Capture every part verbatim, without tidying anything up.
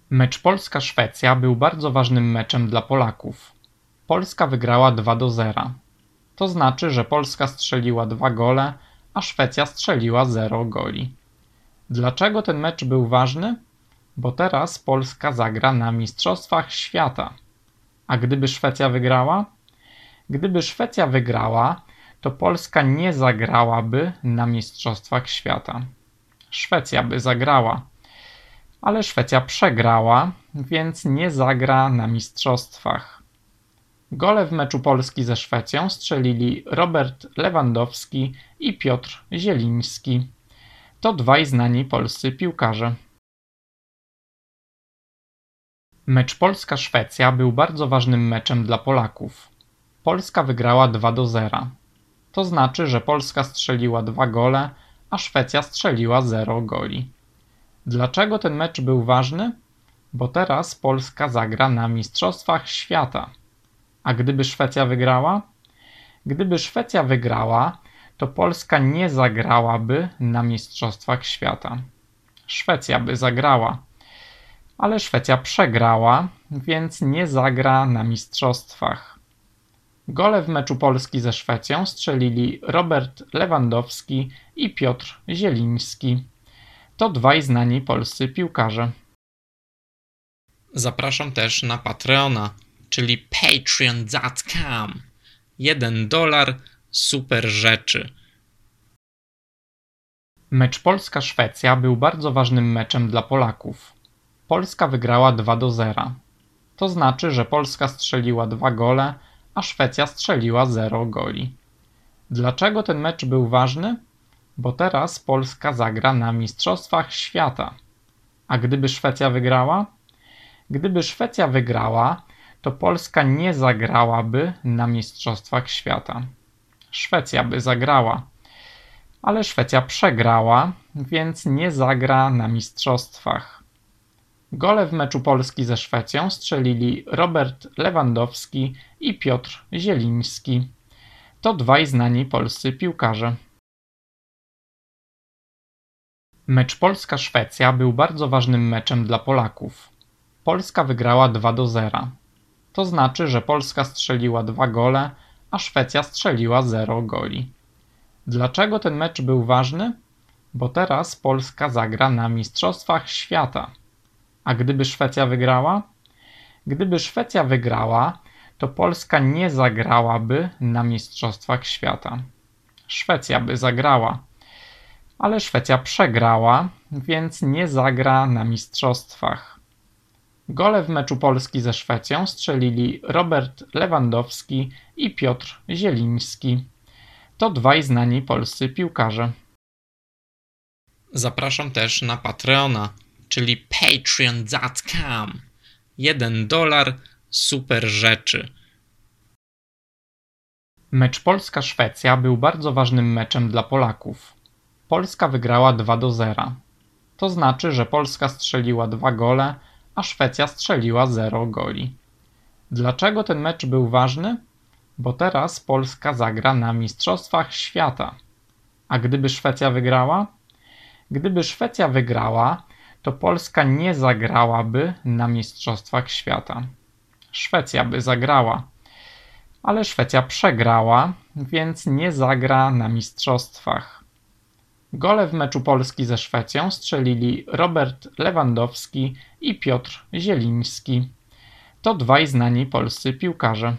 Mecz Polska-Szwecja był bardzo ważnym meczem dla Polaków. Polska wygrała dwa do zera. To znaczy, że Polska strzeliła dwa gole, a Szwecja strzeliła zero goli. Dlaczego ten mecz był ważny? Bo teraz Polska zagra na Mistrzostwach Świata. A gdyby Szwecja wygrała? Gdyby Szwecja wygrała, to Polska nie zagrałaby na Mistrzostwach Świata. Szwecja by zagrała. Ale Szwecja przegrała, więc nie zagra na mistrzostwach. Gole w meczu Polski ze Szwecją strzelili Robert Lewandowski i Piotr Zieliński. To dwaj znani polscy piłkarze. Mecz Polska-Szwecja był bardzo ważnym meczem dla Polaków. Polska wygrała dwa do zera. To znaczy, że Polska strzeliła dwa gole, a Szwecja strzeliła zero goli. Dlaczego ten mecz był ważny? Bo teraz Polska zagra na Mistrzostwach Świata. A gdyby Szwecja wygrała? Gdyby Szwecja wygrała, to Polska nie zagrałaby na Mistrzostwach Świata. Szwecja by zagrała. Ale Szwecja przegrała, więc nie zagra na mistrzostwach. Gole w meczu Polski ze Szwecją strzelili Robert Lewandowski i Piotr Zieliński. To dwaj znani polscy piłkarze. Zapraszam też na Patreona, czyli patreon kropka com. Jeden dolar, super rzeczy. Mecz Polska-Szwecja był bardzo ważnym meczem dla Polaków. Polska wygrała dwa do zera. To znaczy, że Polska strzeliła dwa gole, a Szwecja strzeliła zero goli. Dlaczego ten mecz był ważny? Bo teraz Polska zagra na Mistrzostwach Świata. A gdyby Szwecja wygrała? Gdyby Szwecja wygrała, to Polska nie zagrałaby na Mistrzostwach Świata. Szwecja by zagrała. Ale Szwecja przegrała, więc nie zagra na mistrzostwach. Gole w meczu Polski ze Szwecją strzelili Robert Lewandowski i Piotr Zieliński. To dwaj znani polscy piłkarze. Mecz Polska-Szwecja był bardzo ważnym meczem dla Polaków. Polska wygrała dwa do zera. To znaczy, że Polska strzeliła dwa gole, a Szwecja strzeliła zero goli. Dlaczego ten mecz był ważny? Bo teraz Polska zagra na Mistrzostwach Świata. A gdyby Szwecja wygrała? Gdyby Szwecja wygrała, to Polska nie zagrałaby na Mistrzostwach Świata. Szwecja by zagrała. Ale Szwecja przegrała, więc nie zagra na mistrzostwach. Gole w meczu Polski ze Szwecją strzelili Robert Lewandowski i Piotr Zieliński. To dwaj znani polscy piłkarze. Zapraszam też na Patreona, czyli patreon kropka com. Jeden dolar, super rzeczy. Mecz Polska-Szwecja był bardzo ważnym meczem dla Polaków. Polska wygrała dwa do zera. To znaczy, że Polska strzeliła dwa gole, a Szwecja strzeliła zero goli. Dlaczego ten mecz był ważny? Bo teraz Polska zagra na Mistrzostwach Świata. A gdyby Szwecja wygrała? Gdyby Szwecja wygrała, to Polska nie zagrałaby na Mistrzostwach Świata. Szwecja by zagrała. Ale Szwecja przegrała, więc nie zagra na mistrzostwach. Gole w meczu Polski ze Szwecją strzelili Robert Lewandowski i Piotr Zieliński. To dwaj znani polscy piłkarze.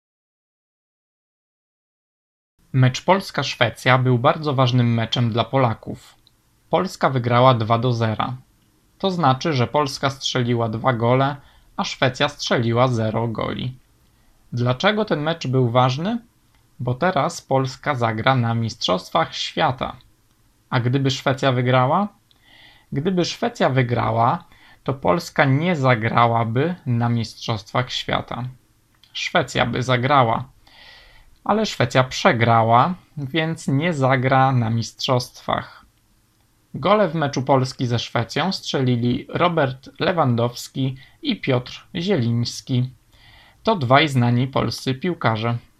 Mecz Polska-Szwecja był bardzo ważnym meczem dla Polaków. Polska wygrała dwa do zera. To znaczy, że Polska strzeliła dwa gole, a Szwecja strzeliła zero goli. Dlaczego ten mecz był ważny? Bo teraz Polska zagra na Mistrzostwach Świata. A gdyby Szwecja wygrała? Gdyby Szwecja wygrała, to Polska nie zagrałaby na Mistrzostwach Świata. Szwecja by zagrała. Ale Szwecja przegrała, więc nie zagra na mistrzostwach. Gole w meczu Polski ze Szwecją strzelili Robert Lewandowski i Piotr Zieliński. To dwaj znani polscy piłkarze.